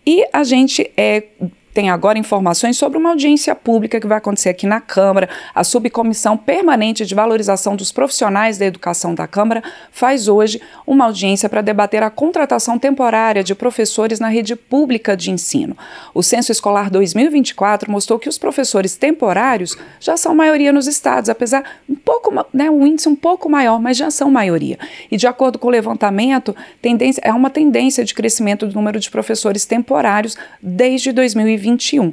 E a gente tem agora informações sobre uma audiência pública que vai acontecer aqui na Câmara. A Subcomissão Permanente de Valorização dos Profissionais da Educação da Câmara faz hoje uma audiência para debater a contratação temporária de professores na rede pública de ensino. O Censo Escolar 2024 mostrou que os professores temporários já são maioria nos estados, apesar um índice um pouco maior, mas já são maioria. E de acordo com o levantamento, é uma tendência de crescimento do número de professores temporários desde 2021.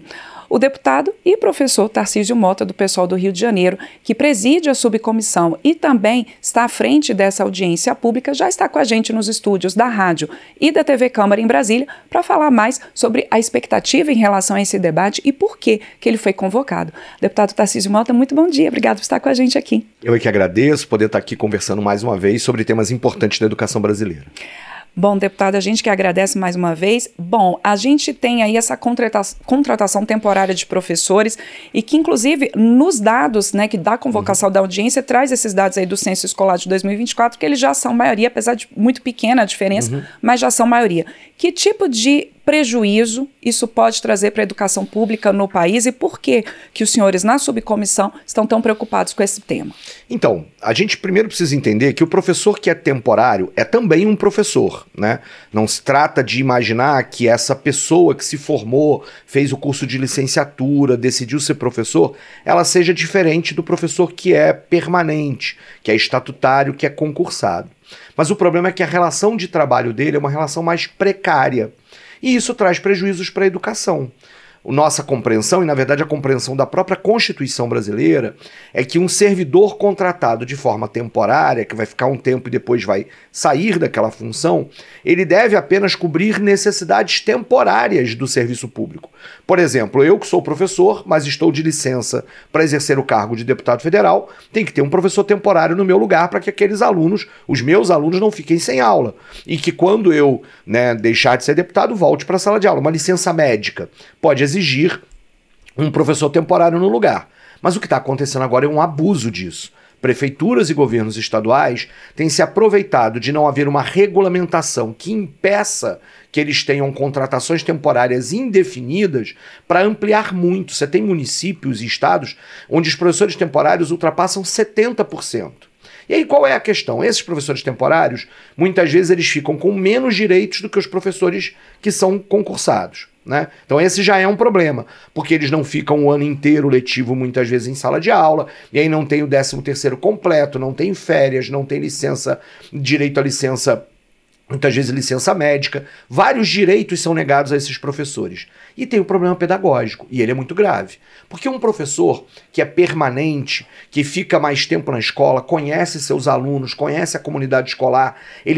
O deputado e professor Tarcísio Mota, do PSOL do Rio de Janeiro, que preside a subcomissão e também está à frente dessa audiência pública, já está com a gente nos estúdios da rádio e da TV Câmara em Brasília para falar mais sobre a expectativa em relação a esse debate e por que ele foi convocado. Deputado Tarcísio Mota, muito bom dia, obrigado por estar com a gente aqui. Eu é que agradeço poder estar aqui conversando mais uma vez sobre temas importantes da educação brasileira. Bom, deputado, a gente que agradece mais uma vez. Bom, a gente tem aí essa contratação temporária de professores e que, inclusive, nos dados, que da convocação da audiência, traz esses dados aí do Censo Escolar de 2024, que eles já são maioria, apesar de muito pequena a diferença, mas já são maioria. Que tipo de prejuízo isso pode trazer para a educação pública no país e por que os senhores na subcomissão estão tão preocupados com esse tema? Então, a gente primeiro precisa entender que o professor que é temporário é também um professor, né? Não se trata de imaginar que essa pessoa que se formou, fez o curso de licenciatura, decidiu ser professor, ela seja diferente do professor que é permanente, que é estatutário, que é concursado. Mas o problema é que a relação de trabalho dele é uma relação mais precária. E isso traz prejuízos para a educação. Nossa compreensão, e na verdade a compreensão da própria Constituição brasileira, é que um servidor contratado de forma temporária, que vai ficar um tempo e depois vai sair daquela função, ele deve apenas cobrir necessidades temporárias do serviço público. Por exemplo, eu que sou professor, mas estou de licença para exercer o cargo de deputado federal, tem que ter um professor temporário no meu lugar para que aqueles alunos, os meus alunos, não fiquem sem aula. E que quando eu deixar de ser deputado, volte para a sala de aula. Uma licença médica pode exigir um professor temporário no lugar. Mas o que está acontecendo agora é um abuso disso. Prefeituras e governos estaduais têm se aproveitado de não haver uma regulamentação que impeça que eles tenham contratações temporárias indefinidas para ampliar muito. Você tem municípios e estados onde os professores temporários ultrapassam 70%. E aí qual é a questão? Esses professores temporários, muitas vezes eles ficam com menos direitos do que os professores que são concursados, né? Então esse já é um problema, porque eles não ficam o ano inteiro letivo muitas vezes em sala de aula, e aí não tem o 13º completo, não tem férias, não tem licença, direito à licença, muitas vezes licença médica. Vários direitos são negados a esses professores. E tem um problema pedagógico, e ele é muito grave. Porque um professor que é permanente, que fica mais tempo na escola, conhece seus alunos, conhece a comunidade escolar,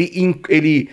ele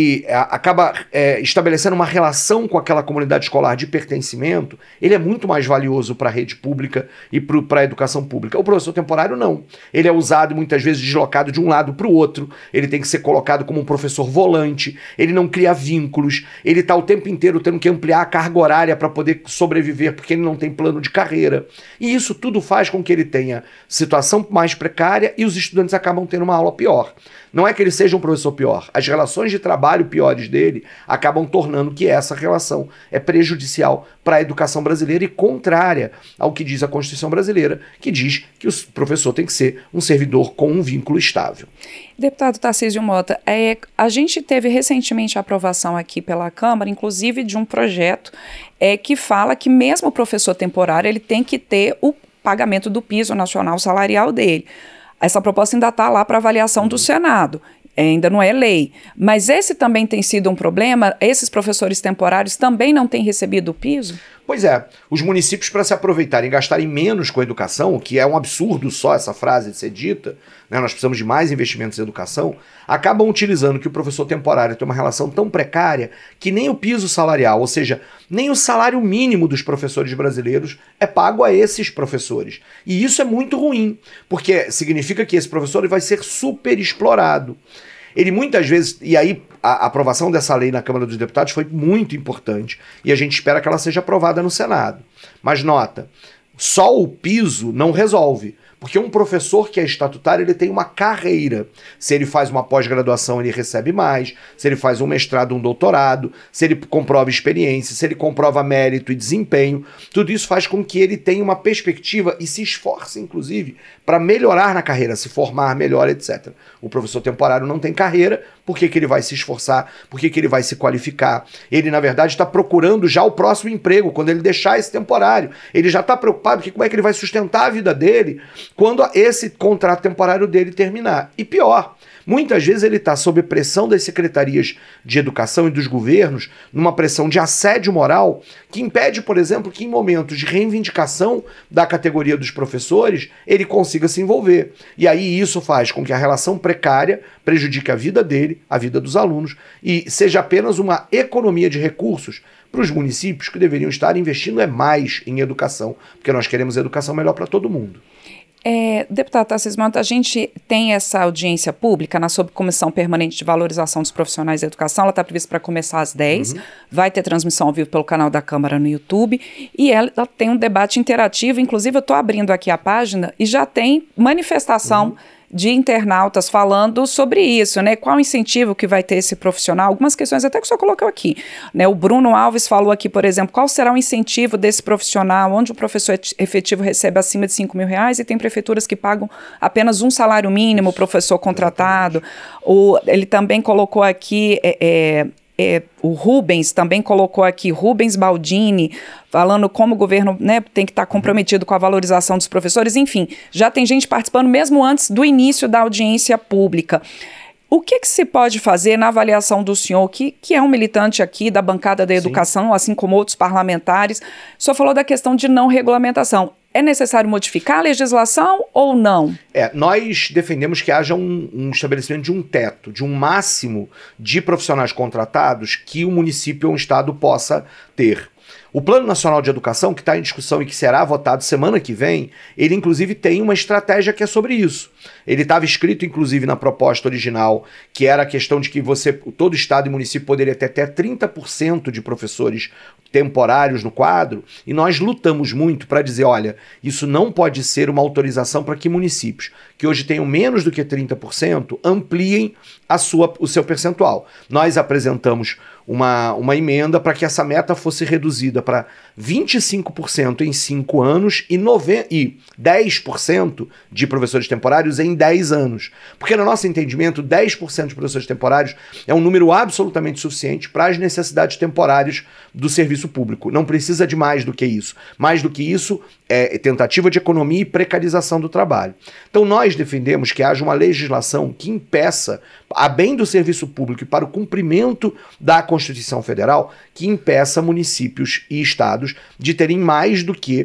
acaba estabelecendo uma relação com aquela comunidade escolar de pertencimento, ele é muito mais valioso para a rede pública e para a educação pública. O professor temporário não. Ele é usado muitas vezes deslocado de um lado para o outro, ele tem que ser colocado como um professor volante, ele não cria vínculos, ele está o tempo inteiro tendo que ampliar a carga horária para poder sobreviver, porque ele não tem plano de carreira. E isso tudo faz com que ele tenha situação mais precária e os estudantes acabam tendo uma aula pior. Não é que ele seja um professor pior, as relações de trabalho piores dele acabam tornando que essa relação é prejudicial para a educação brasileira e contrária ao que diz a Constituição brasileira, que diz que o professor tem que ser um servidor com um vínculo estável. Deputado Tarcísio Mota, a gente teve recentemente a aprovação aqui pela Câmara, inclusive de um projeto que fala que mesmo o professor temporário ele tem que ter o pagamento do piso nacional salarial dele. Essa proposta ainda está lá para avaliação do Senado, ainda não é lei. Mas esse também tem sido um problema? Esses professores temporários também não têm recebido o piso? Pois é, os municípios, para se aproveitarem e gastarem menos com a educação, o que é um absurdo só essa frase de ser dita, né, nós precisamos de mais investimentos em educação, acabam utilizando que o professor temporário tem uma relação tão precária que nem o piso salarial, ou seja, nem o salário mínimo dos professores brasileiros é pago a esses professores. E isso é muito ruim, porque significa que esse professor vai ser super explorado. Ele muitas vezes, e aí a aprovação dessa lei na Câmara dos Deputados foi muito importante, e a gente espera que ela seja aprovada no Senado. Mas nota, só o piso não resolve, Porque um professor que é estatutário, ele tem uma carreira. Se ele faz uma pós-graduação, ele recebe mais. Se ele faz um mestrado, um doutorado. Se ele comprova experiência, se ele comprova mérito e desempenho. Tudo isso faz com que ele tenha uma perspectiva e se esforce, inclusive, para melhorar na carreira, se formar melhor, etc. O professor temporário não tem carreira, por que ele vai se esforçar? Por que ele vai se qualificar? Ele, na verdade, está procurando já o próximo emprego, quando ele deixar esse temporário. Ele já está preocupado com como é que ele vai sustentar a vida dele quando esse contrato temporário dele terminar. E pior, muitas vezes ele está sob pressão das secretarias de educação e dos governos, numa pressão de assédio moral, que impede, por exemplo, que em momentos de reivindicação da categoria dos professores, ele consiga se envolver. E aí isso faz com que a relação precária prejudique a vida dele, a vida dos alunos, e seja apenas uma economia de recursos para os municípios que deveriam estar investindo mais em educação, porque nós queremos educação melhor para todo mundo. Deputado Tarcísio, a gente tem essa audiência pública na Subcomissão Permanente de Valorização dos Profissionais da Educação, ela está prevista para começar às 10, vai ter transmissão ao vivo pelo canal da Câmara no YouTube, e ela tem um debate interativo, inclusive eu estou abrindo aqui a página e já tem manifestação de internautas falando sobre isso, né? Qual o incentivo que vai ter esse profissional? Algumas questões até que o senhor colocou aqui, né? O Bruno Alves falou aqui, por exemplo, qual será o incentivo desse profissional, onde o professor efetivo recebe acima de R$5.000 e tem prefeituras que pagam apenas um salário mínimo, o professor contratado. Ele também colocou aqui... o Rubens também colocou aqui, Rubens Baldini, falando como o governo, né, tem que estar comprometido com a valorização dos professores. Enfim, já tem gente participando mesmo antes do início da audiência pública. O que se pode fazer na avaliação do senhor, que é um militante aqui da bancada da educação, Sim. assim como outros parlamentares? O senhor falou da questão de não regulamentação. É necessário modificar a legislação ou não? Nós defendemos que haja um estabelecimento de um teto, de um máximo de profissionais contratados que o município ou o estado possa ter. O Plano Nacional de Educação, que está em discussão e que será votado semana que vem, ele inclusive tem uma estratégia que é sobre isso. Ele estava escrito inclusive na proposta original, que era a questão de que todo estado e município poderia ter até 30% de professores temporários no quadro, e nós lutamos muito para dizer, olha, isso não pode ser uma autorização para que municípios que hoje tenham menos do que 30% ampliem o seu percentual. Nós apresentamos uma emenda para que essa meta fosse reduzida para 25% em 5 anos e 10% de professores temporários em 10 anos. Porque, no nosso entendimento, 10% de professores temporários é um número absolutamente suficiente para as necessidades temporárias do serviço público. Não precisa de mais do que isso. Mais do que isso é tentativa de economia e precarização do trabalho. Então, nós defendemos que haja uma legislação que impeça, a bem do serviço público e para o cumprimento da Constituição Federal, que impeça municípios e estados de terem mais do que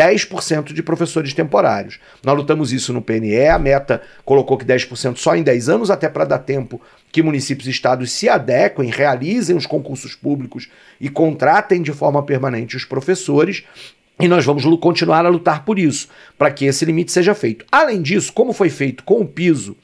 10% de professores temporários. Nós lutamos isso no PNE, a meta colocou que 10% só em 10 anos, até para dar tempo que municípios e estados se adequem, realizem os concursos públicos e contratem de forma permanente os professores. E nós vamos continuar a lutar por isso, para que esse limite seja feito. Além disso, como foi feito com o piso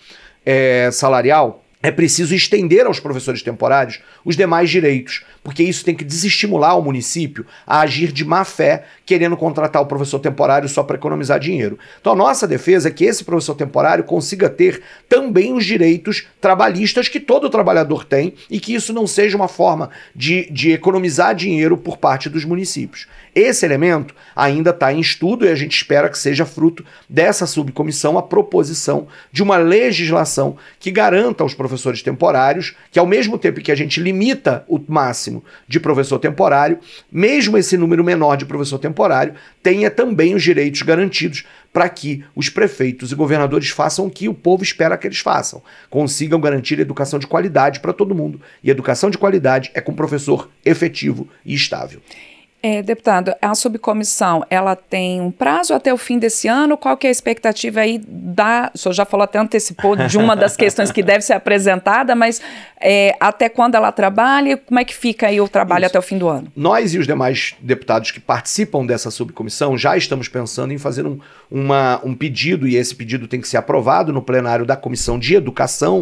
salarial, é preciso estender aos professores temporários os demais direitos, porque isso tem que desestimular o município a agir de má fé, querendo contratar o professor temporário só para economizar dinheiro. Então a nossa defesa é que esse professor temporário consiga ter também os direitos trabalhistas que todo trabalhador tem e que isso não seja uma forma de economizar dinheiro por parte dos municípios. Esse elemento ainda está em estudo e a gente espera que seja fruto dessa subcomissão a proposição de uma legislação que garanta aos professores temporários que, ao mesmo tempo que a gente limita o máximo de professor temporário, mesmo esse número menor de professor temporário tenha também os direitos garantidos para que os prefeitos e governadores façam o que o povo espera que eles façam, consigam garantir educação de qualidade para todo mundo. E educação de qualidade é com professor efetivo e estável. Deputado, a subcomissão, ela tem um prazo até o fim desse ano? Qual que é a expectativa aí o senhor já falou, até antecipou de uma das questões que deve ser apresentada, mas até quando ela trabalha? Como é que fica aí o trabalho até o fim do ano? Nós e os demais deputados que participam dessa subcomissão já estamos pensando em fazer um pedido, e esse pedido tem que ser aprovado no plenário da Comissão de Educação.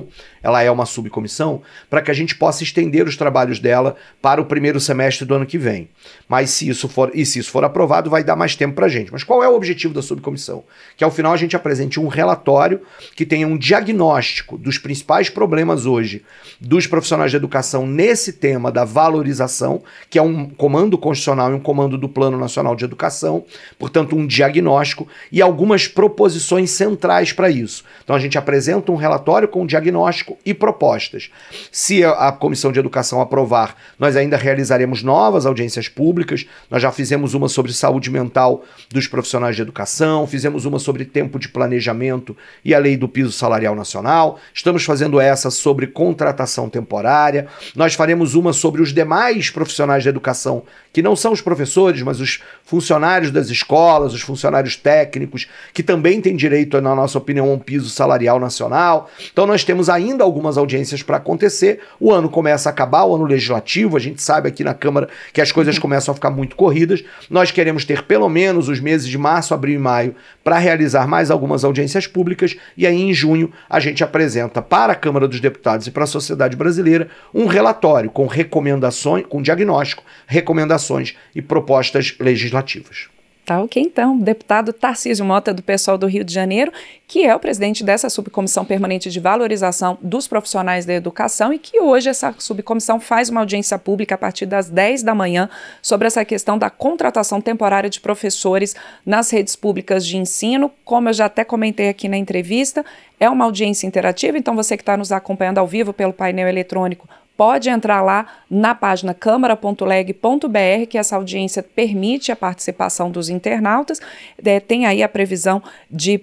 ela é uma subcomissão, para que a gente possa estender os trabalhos dela para o primeiro semestre do ano que vem. Mas se isso for aprovado, vai dar mais tempo para a gente. Mas qual é o objetivo da subcomissão? Que ao final a gente apresente um relatório que tenha um diagnóstico dos principais problemas hoje dos profissionais de educação nesse tema da valorização, que é um comando constitucional e um comando do Plano Nacional de Educação, portanto um diagnóstico e algumas proposições centrais para isso. Então a gente apresenta um relatório com diagnóstico e propostas. Se a Comissão de Educação aprovar, nós ainda realizaremos novas audiências públicas, nós já fizemos uma sobre saúde mental dos profissionais de educação, fizemos uma sobre tempo de planejamento e a lei do piso salarial nacional, estamos fazendo essa sobre contratação temporária, nós faremos uma sobre os demais profissionais de educação, que não são os professores, mas os funcionários das escolas, os funcionários técnicos, que também têm direito, na nossa opinião, a um piso salarial nacional. Então nós temos ainda algumas audiências para acontecer, o ano começa a acabar, o ano legislativo, a gente sabe aqui na Câmara que as coisas começam a ficar muito corridas, nós queremos ter pelo menos os meses de março, abril e maio para realizar mais algumas audiências públicas e aí em junho a gente apresenta para a Câmara dos Deputados e para a sociedade brasileira um relatório com recomendações, com diagnóstico, recomendações e propostas legislativas. Tá ok, então, deputado Tarcísio Mota, do PSOL do Rio de Janeiro, que é o presidente dessa subcomissão permanente de valorização dos profissionais da educação e que hoje essa subcomissão faz uma audiência pública a partir das 10 da manhã sobre essa questão da contratação temporária de professores nas redes públicas de ensino. Como eu já até comentei aqui na entrevista, é uma audiência interativa, então você que está nos acompanhando ao vivo pelo painel eletrônico, pode entrar lá na página câmara.leg.br, que essa audiência permite a participação dos internautas. Tem aí a previsão de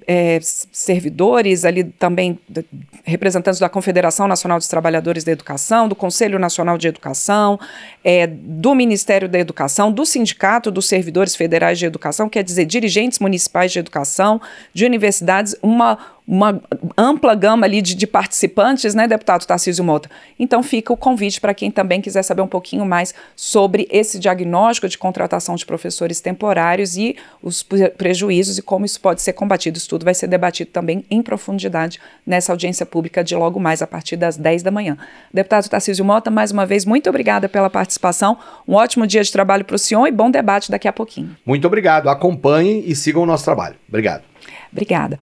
servidores, ali também representantes da Confederação Nacional dos Trabalhadores da Educação, do Conselho Nacional de Educação, do Ministério da Educação, do Sindicato dos Servidores Federais de Educação, quer dizer, dirigentes municipais de educação, de universidades, uma ampla gama ali de participantes, né, deputado Tarcísio Mota? Então fica o convite para quem também quiser saber um pouquinho mais sobre esse diagnóstico de contratação de professores temporários e os prejuízos e como isso pode ser combatido. Isso tudo vai ser debatido também em profundidade nessa audiência pública de logo mais a partir das 10 da manhã. Deputado Tarcísio Mota, mais uma vez, muito obrigada pela participação, um ótimo dia de trabalho para o senhor e bom debate daqui a pouquinho. Muito obrigado, acompanhem e sigam o nosso trabalho. Obrigado. Obrigada.